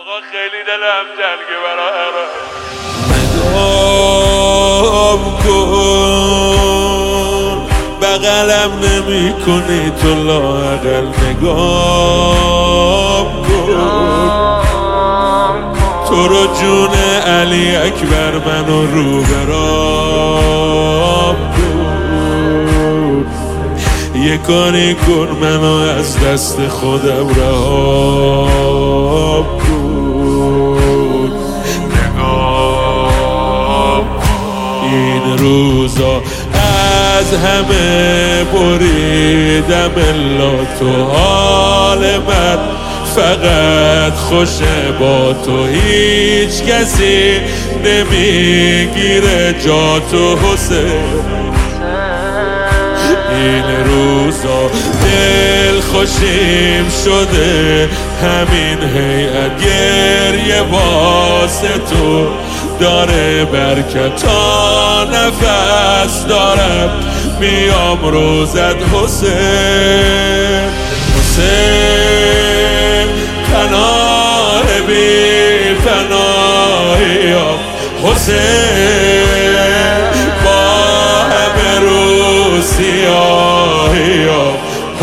آقا خیلی دلم تنگه برای نگام کن بغلم نمی کنی تو لااقل نگام کن تو رو جون علی اکبر منو رو برام کن یه کاری کن منو از دست خودم رهام کن نگام این روزا از همه بریدم الا تو حال من فقط خوشه با تو هیچ کسی نمیگیره جا تو حسین این روزا دل خوشیم شده همین هیئت گریه واسه تو داره برکت تا نفس دارم میام روزت حسین حسین پناه بی پناهیم حسین با همه روز سیاهیم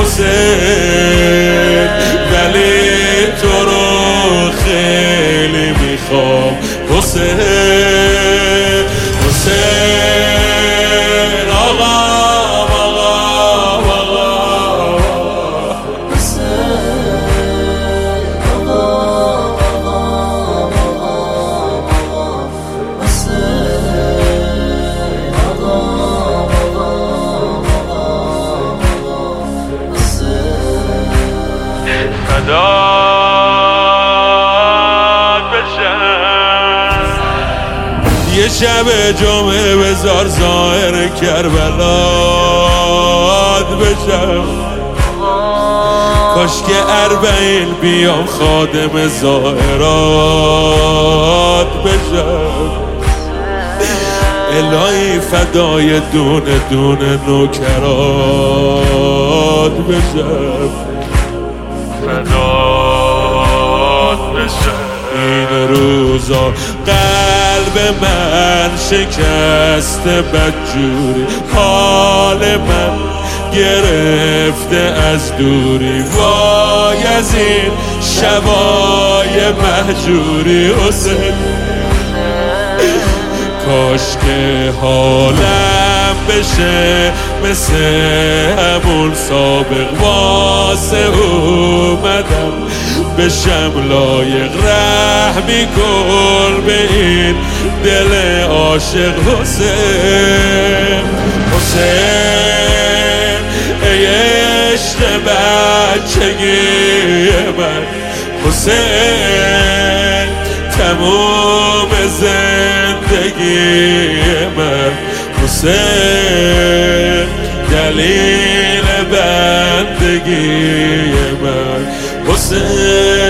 حسین ولی تو رو خیلی میخوام حسین حسین آقا فدات بشم یه شب جمعه بزار ظاهر کربلات بشم کاش که اربعین بیام خادم ظاهرات بشم الهی فدای دونه دونه نوکرات بشم فدات بشم این روزا قلب من شکسته بدجوری حال من گرفته از دوری وای از این شبای مهجوری حسین کاش که حالم بشه مثل همون سابق واسه اومدم بشم لایق رحمی کن به این دل عاشق حسین حسین ای عشق بچگی من حسین تموم زندگی من حسین دلیل بندگی من حسین